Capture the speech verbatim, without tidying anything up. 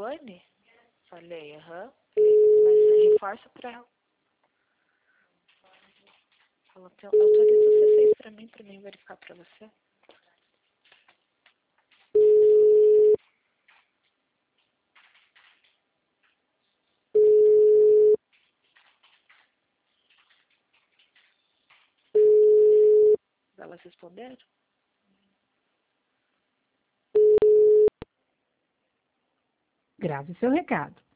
Giovanni? Falei, aham. Mas reforça pra ela. Ela tem, autoriza o C seis pra mim, pra mim verificar pra você. Elas responderam? Grave seu recado.